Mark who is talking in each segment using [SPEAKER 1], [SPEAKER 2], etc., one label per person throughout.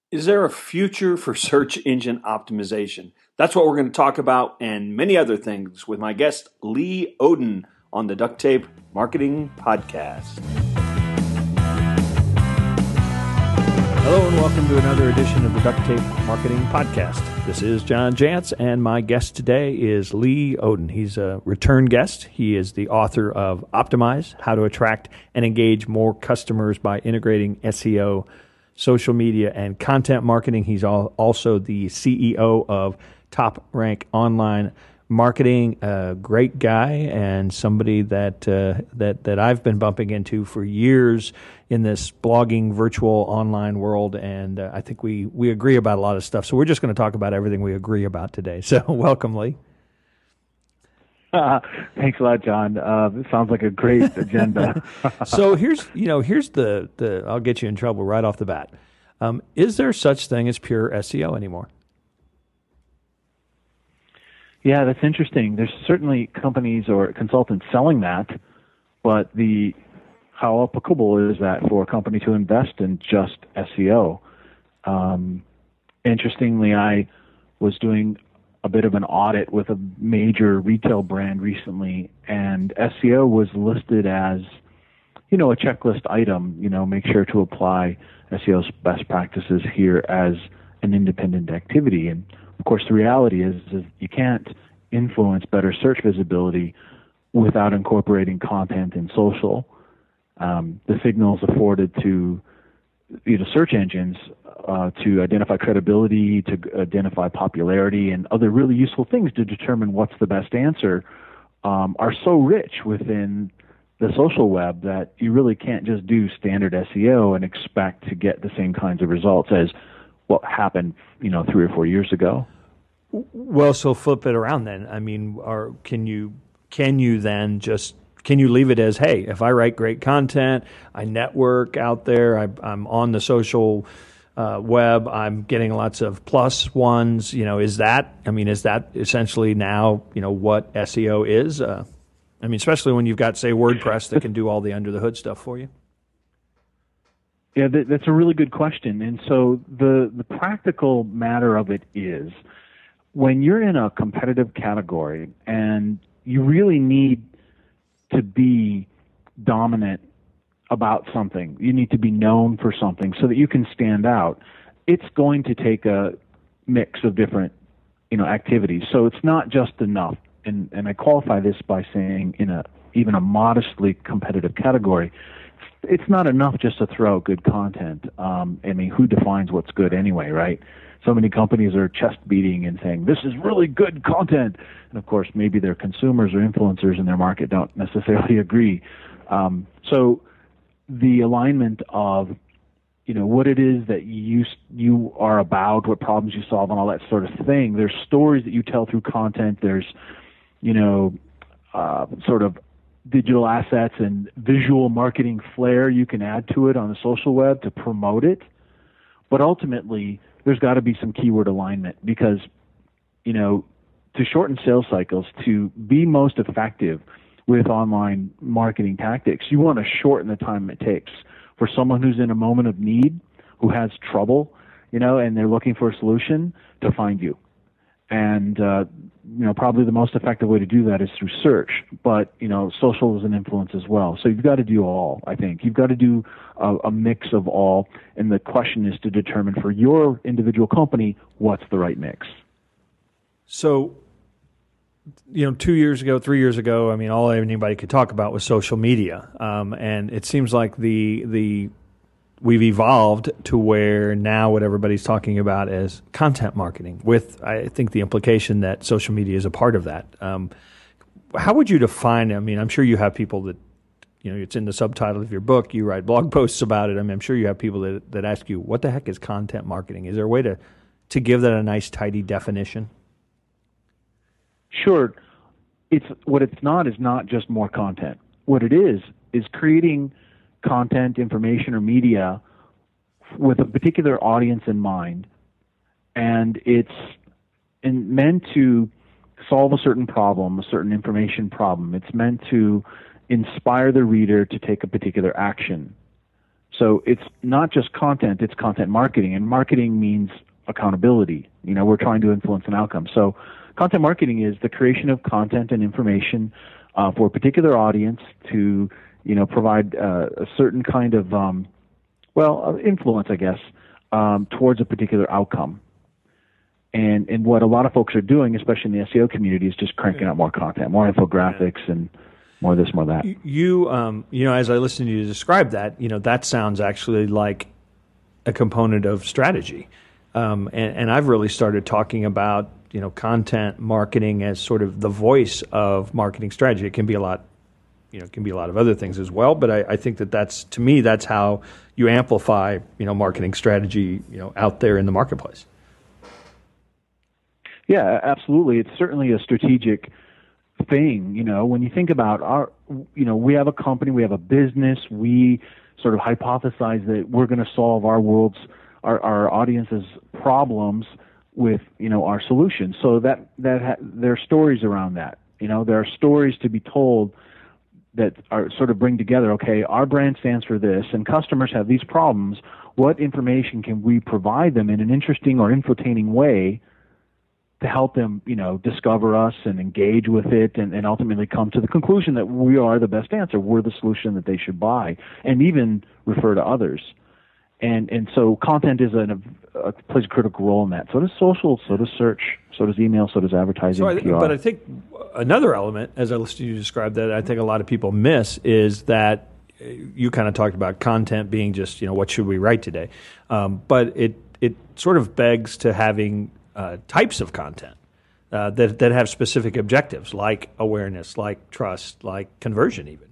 [SPEAKER 1] Is there a future for search engine optimization? That's what we're going to talk about and many other things with my guest, Lee Odin, on the Duct Tape Marketing Podcast. Hello and welcome to another edition of the Duct Tape Marketing Podcast. This is John Jantsch, and my guest today is Lee Odin. He's a return guest. He is the author of Optimize, How to Attract and Engage More Customers by Integrating SEO, Social Media, and Content Marketing. He's also the CEO of Top Rank Online Marketing. A great guy and somebody that I've been bumping into for years in this blogging virtual online world, and I think we agree about a lot of stuff. So we're just going to talk about everything we agree about today. So welcome, Lee.
[SPEAKER 2] Thanks a lot, John. It sounds like a great agenda.
[SPEAKER 1] So here's the I'll get you in trouble right off the bat. Is there such thing as pure SEO anymore?
[SPEAKER 2] Yeah, that's interesting. There's certainly companies or consultants selling that, but how applicable is that for a company to invest in just SEO? Interestingly, I was doing a bit of an audit with a major retail brand recently, and SEO was listed as, a checklist item, make sure to apply SEO's best practices here as an independent activity. And of course, the reality is you can't influence better search visibility without incorporating content in social. The signals afforded to search engines to identify credibility, to identify popularity, and other really useful things to determine what's the best answer are so rich within the social web that you really can't just do standard SEO and expect to get the same kinds of results as what happened, 3 or 4 years ago.
[SPEAKER 1] Well, so flip it around then. I mean, can you leave it as, hey, if I write great content, I network out there, I'm on the social web, I'm getting lots of plus ones, is that essentially now, what SEO is? Especially when you've got, say, WordPress that can do all the under the hood stuff for you.
[SPEAKER 2] Yeah, that's a really good question. And so the practical matter of it is, when you're in a competitive category and you really need to be dominant about something, you need to be known for something so that you can stand out, it's going to take a mix of different, activities. So it's not just enough. And I qualify this by saying in even a modestly competitive category, it's not enough just to throw out good content. Who defines what's good anyway, right? So many companies are chest beating and saying, this is really good content. And of course, maybe their consumers or influencers in their market don't necessarily agree. So the alignment of, what it is that you are about, what problems you solve, and all that sort of thing. There's stories that you tell through content. There's, sort of digital assets and visual marketing flair you can add to it on the social web to promote it. But ultimately, there's got to be some keyword alignment because, to shorten sales cycles, to be most effective with online marketing tactics, you want to shorten the time it takes for someone who's in a moment of need, who has trouble, and they're looking for a solution, to find you. And, probably the most effective way to do that is through search, but, social is an influence as well. So you've got to do all, I think. You've got to do a mix of all, and the question is to determine for your individual company, what's the right mix.
[SPEAKER 1] So, 2 years ago, 3 years ago, all anybody could talk about was social media. And it seems like we've evolved to where now what everybody's talking about is content marketing, with, I think, the implication that social media is a part of that. How would you define it? I'm sure you have people that, it's in the subtitle of your book, you write blog posts about it. I'm sure you have people that ask you, what the heck is content marketing? Is there a way to give that a nice, tidy definition?
[SPEAKER 2] Sure. What it's not is not just more content. What it is creating content, information, or media with a particular audience in mind, and it's meant to solve a certain problem, a certain information problem. It's meant to inspire the reader to take a particular action. So it's not just content, it's content marketing. And marketing means accountability. We're trying to influence an outcome. So content marketing is the creation of content and information for a particular audience to, provide a certain kind of, influence, I guess, towards a particular outcome. And what a lot of folks are doing, especially in the SEO community, is just cranking out more content, more infographics, and more this, more that.
[SPEAKER 1] You, as I listen to you describe that, that sounds actually like a component of strategy. And I've really started talking about, content marketing as sort of the voice of marketing strategy. It can be a lot, it can be a lot of other things as well. But I think to me, that's how you amplify, marketing strategy, out there in the marketplace.
[SPEAKER 2] Yeah, absolutely. It's certainly a strategic thing. When you think about we have a company, we have a business, we sort of hypothesize that we're going to solve our audience's problems with, our solutions. So there are stories around that. There are stories to be told that are sort of bring together, okay, our brand stands for this, and customers have these problems. What information can we provide them in an interesting or infotaining way to help them, discover us and engage with it and ultimately come to the conclusion that we are the best answer. We're the solution that they should buy, and even refer to others. And so content plays a critical role in that. So does social, so does search, so does email, so does advertising, PR.
[SPEAKER 1] But I think another element, as I listen to you describe that, I think a lot of people miss is that you kind of talked about content being just, what should we write today? But it sort of begs to having types of content that have specific objectives, like awareness, like trust, like conversion, even.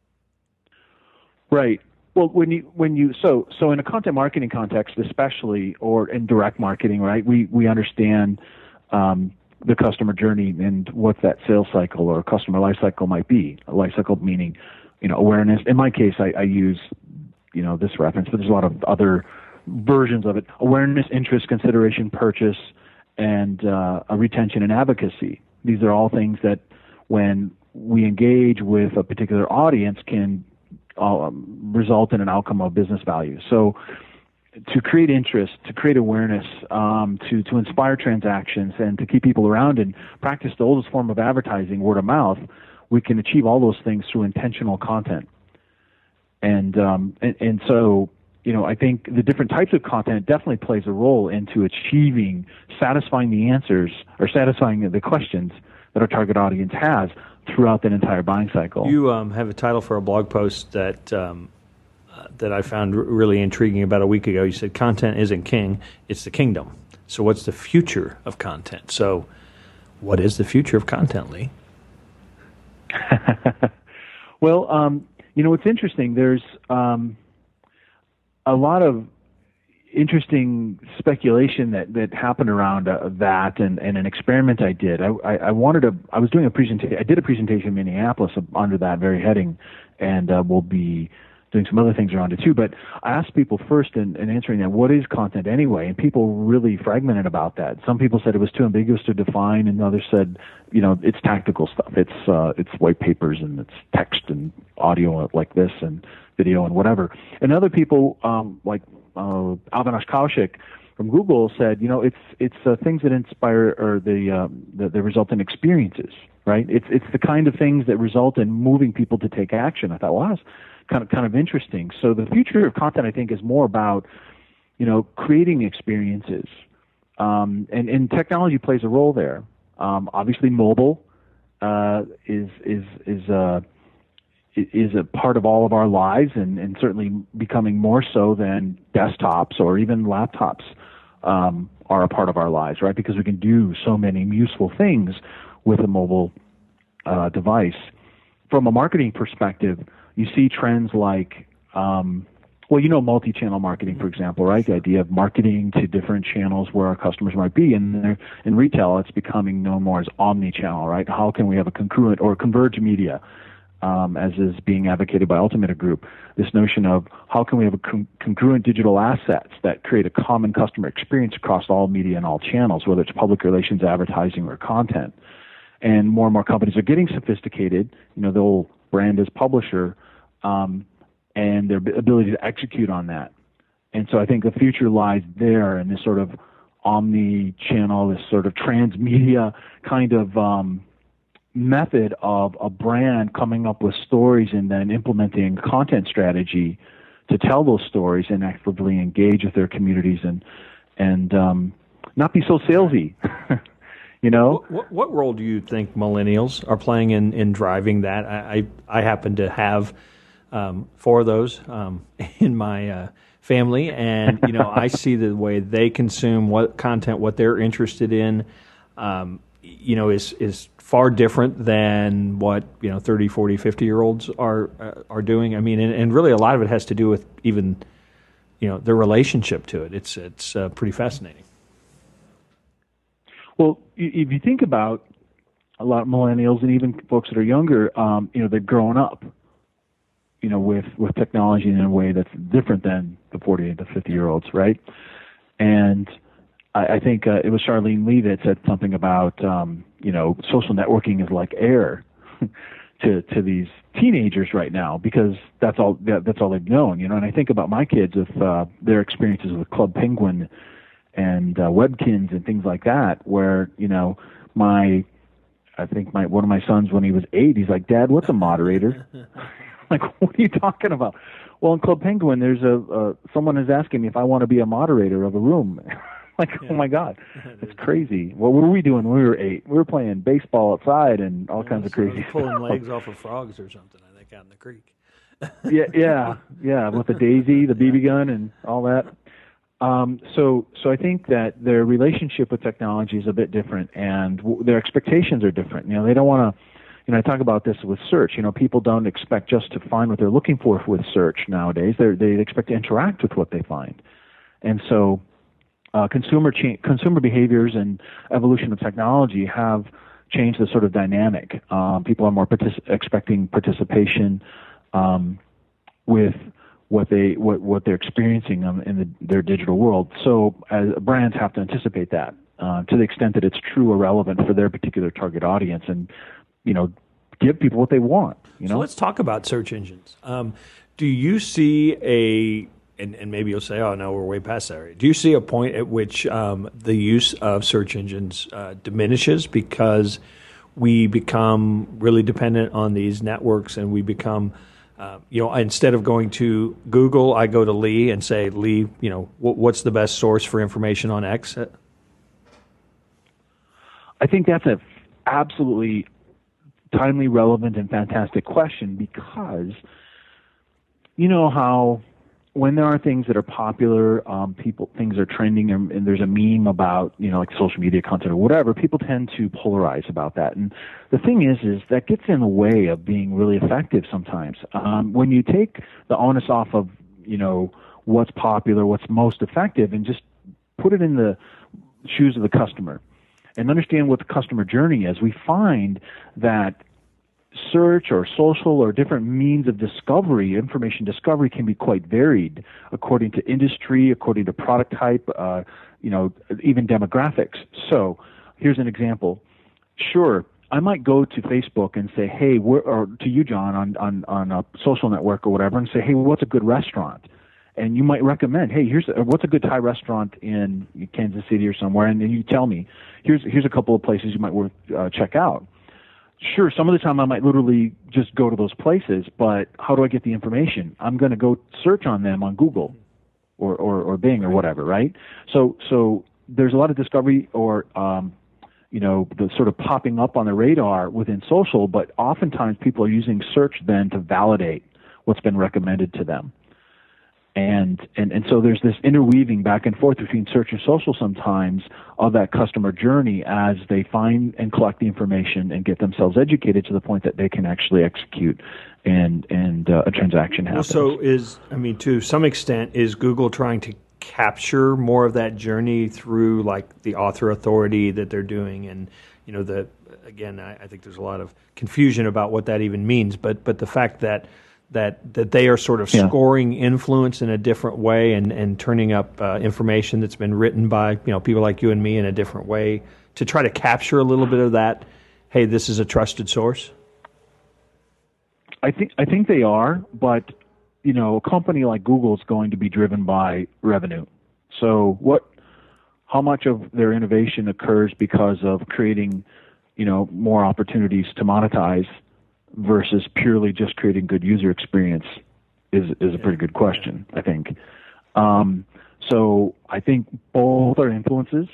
[SPEAKER 2] Right. Well, so in a content marketing context, especially, or in direct marketing, right? We understand the customer journey and what that sales cycle or customer life cycle might be. A life cycle meaning, awareness. In my case, I use this reference, but there's a lot of other versions of it: awareness, interest, consideration, purchase, and retention and advocacy. These are all things that, when we engage with a particular audience, can result in an outcome of business value. So to create interest, to create awareness, to inspire transactions, and to keep people around and practice the oldest form of advertising, word of mouth, we can achieve all those things through intentional content. And so, I think the different types of content definitely plays a role into satisfying the answers or satisfying the questions that our target audience has throughout that entire buying cycle.
[SPEAKER 1] You have a title for a blog post that I found really intriguing about a week ago. You said content isn't king, it's the kingdom. So what's the future of content? So what is the future of content, Lee?
[SPEAKER 2] Well, it's interesting. There's a lot of interesting speculation that happened around that and an experiment I did. I was doing a presentation. I did a presentation in Minneapolis under that very heading, and we'll be doing some other things around it too. But I asked people first in answering that, what is content anyway? And people really fragmented about that. Some people said it was too ambiguous to define, and others said, it's tactical stuff. It's white papers and it's text and audio like this and video and whatever. And other people like Avinash Kaushik from Google said, it's things that inspire or that result in experiences, right? It's the kind of things that result in moving people to take action. I thought, well, that's kind of interesting. So the future of content, I think, is more about, creating experiences, and technology plays a role there. Obviously, mobile is a part of all of our lives, and certainly becoming more so than desktops or even laptops are a part of our lives, right? Because we can do so many useful things with a mobile device. From a marketing perspective, you see trends like, multi-channel marketing, for example, right? The idea of marketing to different channels where our customers might be. And in retail, it's becoming known more as omni-channel, right? How can we have a congruent or converged media, as is being advocated by Ultimate Group? This notion of how can we have congruent digital assets that create a common customer experience across all media and all channels, whether it's public relations, advertising, or content. And more companies are getting sophisticated. They'll brand as publisher, and their ability to execute on that. And so I think the future lies there in this sort of omni-channel, this sort of transmedia kind of method of a brand coming up with stories and then implementing a content strategy to tell those stories and actively engage with their communities and not be so salesy. You know,
[SPEAKER 1] what role do you think millennials are playing in driving that? I happen to have 4 of those in my family, and you know, I see the way they consume what content, what they're interested in, you know, is far different than what, you know, 30, 40, 50-year-olds are doing. I mean, and really a lot of it has to do with even, you know, their relationship to it. It's pretty fascinating.
[SPEAKER 2] Well, if you think about a lot of millennials and even folks that are younger, you know, they've grown up, you know, with technology in a way that's different than the 40 to 50-year-olds, right? And I think it was Charlene Lee that said something about, you know, social networking is like air to these teenagers right now, because that's all they've known, you know. And I think about my kids with their experiences with Club Penguin and Webkins and things like that, where, you know, one of my sons, when he was 8, he's like, "Dad, what's a moderator?" Like, what are you talking about? Well, in Club Penguin, there's someone is asking me if I want to be a moderator of a room. Like, yeah. Oh my God, it's crazy. What were we doing when we were 8? We were playing baseball outside and all kinds of crazy
[SPEAKER 1] pulling
[SPEAKER 2] stuff.
[SPEAKER 1] legs off of frogs or something, I think, out in the creek.
[SPEAKER 2] yeah, with the daisy, the BB gun, and all that. So I think that their relationship with technology is a bit different, and their expectations are different. You know, they don't want to. You know, I talk about this with search. You know, people don't expect just to find what they're looking for with search nowadays. They expect to interact with what they find, and so consumer behaviors and evolution of technology have changed the sort of dynamic. People are more expecting participation with what they're experiencing in their digital world. So brands have to anticipate that to the extent that it's true or relevant for their particular target audience, and, you know, give people what they want. You know.
[SPEAKER 1] So let's talk about search engines. Do you see and maybe you'll say, "Oh no, we're way past that." Do you see a point at which the use of search engines diminishes because we become really dependent on these networks, and we become you know, instead of going to Google, I go to Lee and say, "Lee, you know, what's the best source for information on X?"
[SPEAKER 2] I think that's a absolutely timely, relevant, and fantastic question, because you know how when there are things that are popular, things are trending, and there's a meme about, you know, like social media content or whatever, people tend to polarize about that. And the thing is that gets in the way of being really effective sometimes. When you take the onus off of, you know, what's popular, what's most effective, and just put it in the shoes of the customer and understand what the customer journey is, we find that search or social or different means of discovery, information discovery, can be quite varied according to industry, according to product type, you know, even demographics. So here's an example. Sure, I might go to Facebook and say, "Hey," or to you, John, on a social network or whatever, and say, "Hey, what's a good restaurant?" And you might recommend, "Hey, what's a good Thai restaurant in Kansas City or somewhere?" And then you tell me, here's a couple of places you might check out. Sure, some of the time I might literally just go to those places, but how do I get the information? I'm going to go search on them on Google or Bing or whatever, right? So there's a lot of discovery or you know, the sort of popping up on the radar within social, but oftentimes people are using search then to validate what's been recommended to them. And so there's this interweaving back and forth between search and social sometimes of that customer journey as they find and collect the information and get themselves educated to the point that they can actually execute and a transaction happens.
[SPEAKER 1] Well, to some extent, is Google trying to capture more of that journey through like the author authority that they're doing? And, you know, I think there's a lot of confusion about what that even means, but the fact that they are sort of scoring influence in a different way and turning up information that's been written by, you know, people like you and me in a different way to try to capture a little bit of that. Hey, this is a trusted source.
[SPEAKER 2] I think they are, but a company like Google is going to be driven by revenue. So how much of their innovation occurs because of creating, more opportunities to monetize versus purely just creating good user experience is a pretty good question, I think. So I think both are influences.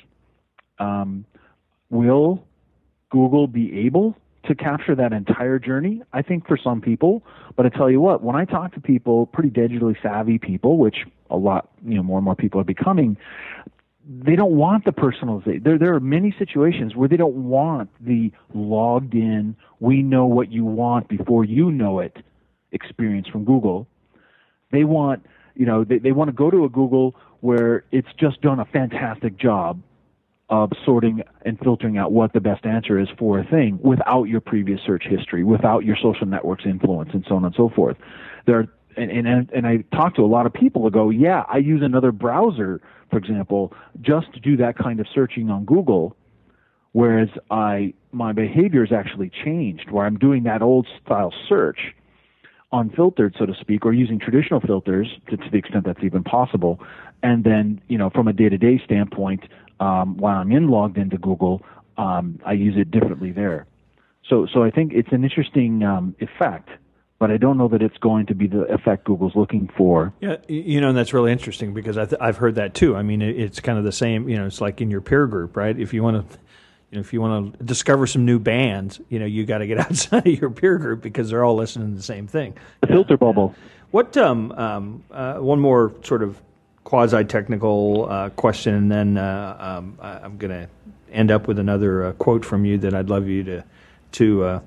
[SPEAKER 2] Will Google be able to capture that entire journey? I think for some people, but I tell you what, when I talk to people, pretty digitally savvy people, which a lot, more and more people are becoming, they don't want the personalization. There are many situations where they don't want the logged in, we know what you want before you know it experience from Google. They want, they want to go to a Google where it's just done a fantastic job of sorting and filtering out what the best answer is for a thing without your previous search history, without your social network's influence, and so on and so forth. And I talk to a lot of people who go, yeah, I use another browser, for example, just to do that kind of searching on Google, whereas my behavior has actually changed, where I'm doing that old style search unfiltered, so to speak, or using traditional filters to the extent that's even possible. And then, from a day-to-day standpoint, while I'm logged into Google, I use it differently there. So I think it's an interesting effect, but I don't know that it's going to be the effect Google's looking for.
[SPEAKER 1] Yeah, and that's really interesting because I've heard that too. I mean, it's kind of the same. It's like in your peer group, right? If you want to, discover some new bands, you got to get outside of your peer group because they're all listening to the same thing.
[SPEAKER 2] The filter bubble.
[SPEAKER 1] What? One more sort of quasi-technical question, and then I'm going to end up with another quote from you that I'd love you to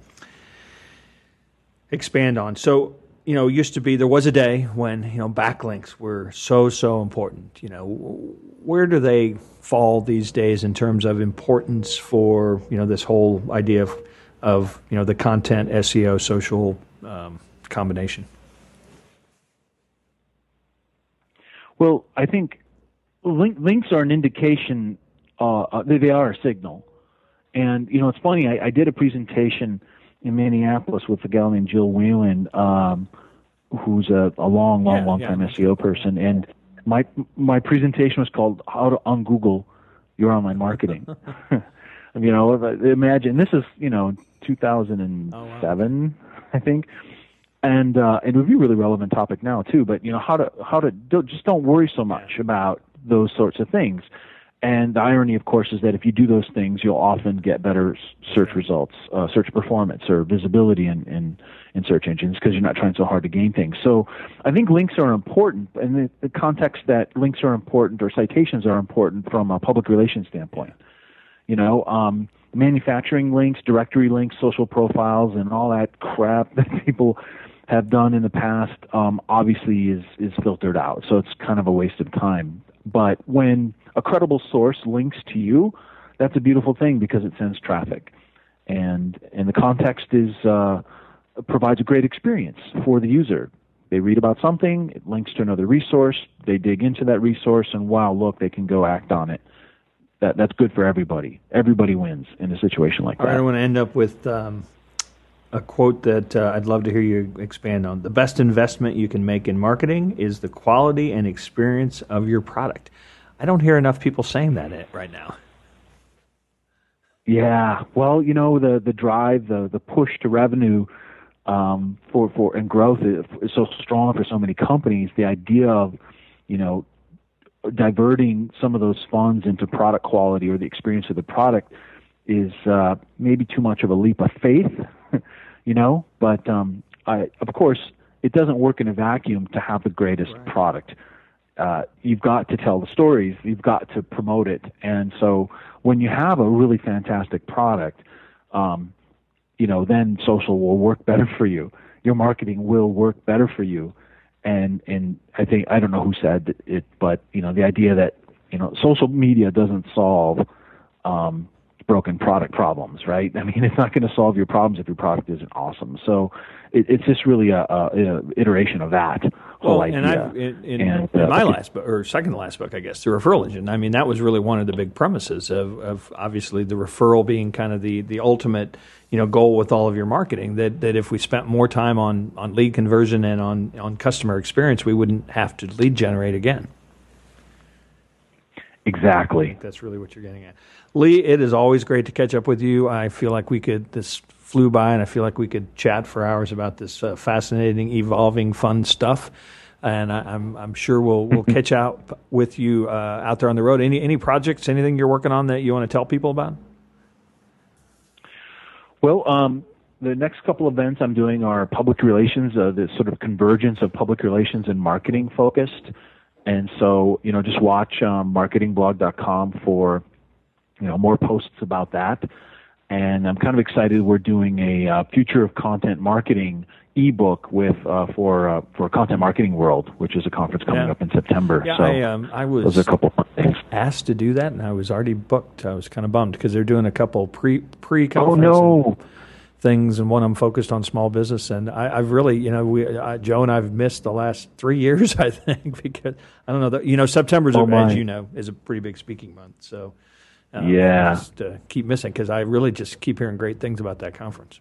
[SPEAKER 1] expand on. So, used to be, there was a day when, backlinks were so important. Where do they fall these days in terms of importance for, this whole idea of the content, SEO, social combination?
[SPEAKER 2] Well, I think links are an indication, they are a signal. And, it's funny, I did a presentation in Minneapolis with a gal named Jill Whelan, who's a long time SEO person. And my presentation was called How to Ungoogle Your Online Marketing. Imagine, this is, 2007, I think. And it would be a really relevant topic now too. But how to just don't worry so much about those sorts of things. And the irony, of course, is that if you do those things, you'll often get better search results, search performance, or visibility in search engines because you're not trying so hard to gain things. So I think links are important, and the context that links are important or citations are important from a public relations standpoint. Manufacturing links, directory links, social profiles, and all that crap that people have done in the past obviously is filtered out. So it's kind of a waste of time. But when a credible source links to you, that's a beautiful thing because it sends traffic. And the context provides a great experience for the user. They read about something, it links to another resource, they dig into that resource, and wow, look, they can go act on it. That's good for everybody. Everybody wins in a situation like that.
[SPEAKER 1] All right, I want to end up with a quote that I'd love to hear you expand on. The best investment you can make in marketing is the quality and experience of your product. I don't hear enough people saying that right now.
[SPEAKER 2] Yeah, well, the drive, the push to revenue for and growth is so strong for so many companies. The idea of, diverting some of those funds into product quality or the experience of the product is maybe too much of a leap of faith, But of course, it doesn't work in a vacuum to have the greatest product. You've got to tell the stories. You've got to promote it. And so when you have a really fantastic product, then social will work better for you. Your marketing will work better for you. And I think, I don't know who said it, but, the idea that, social media doesn't solve broken product problems, right? I mean, it's not going to solve your problems if your product isn't awesome. So it's just really a iteration of that whole
[SPEAKER 1] and
[SPEAKER 2] idea.
[SPEAKER 1] In my last book, or second to last book, I guess, The Referral Engine, I mean, that was really one of the big premises of obviously the referral being kind of the ultimate, goal with all of your marketing, that if we spent more time on lead conversion and on customer experience, we wouldn't have to lead generate again.
[SPEAKER 2] Exactly.
[SPEAKER 1] That's really what you're getting at. Lee, it is always great to catch up with you. I feel like this flew by, and I feel like we could chat for hours about this fascinating, evolving, fun stuff. And I'm sure we'll catch up with you out there on the road. Any projects, anything you're working on that you want to tell people about?
[SPEAKER 2] Well, the next couple events I'm doing are public relations, the sort of convergence of public relations and marketing focused. And so, just watch marketingblog.com for, more posts about that. And I'm kind of excited. We're doing a future of content marketing ebook for Content Marketing World, which is a conference coming up in September.
[SPEAKER 1] Yeah,
[SPEAKER 2] so
[SPEAKER 1] I was
[SPEAKER 2] those are a couple of things.
[SPEAKER 1] Asked to do that, and I was already booked. I was kind of bummed because they're doing a couple pre-conference things, and one of them focused on small business. And I've really, Joe and I've missed the last 3 years, I think, because I don't know. September's, as you know, is a pretty big speaking month. So I just keep missing because I really just keep hearing great things about that conference.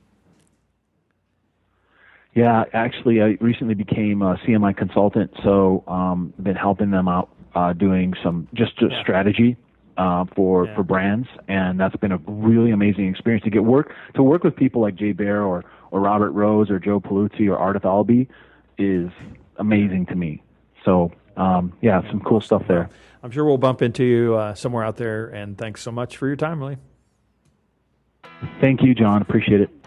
[SPEAKER 1] Yeah,
[SPEAKER 2] actually, I recently became a CMI consultant, so I've been helping them out doing some strategy for brands, and that's been a really amazing experience to work with people like Jay Baer or Robert Rose or Joe Paluzzi or Ardith Albee is amazing to me. So some cool stuff there.
[SPEAKER 1] I'm sure we'll bump into you somewhere out there, and thanks so much for your time, Lee.
[SPEAKER 2] Thank you, John. Appreciate it.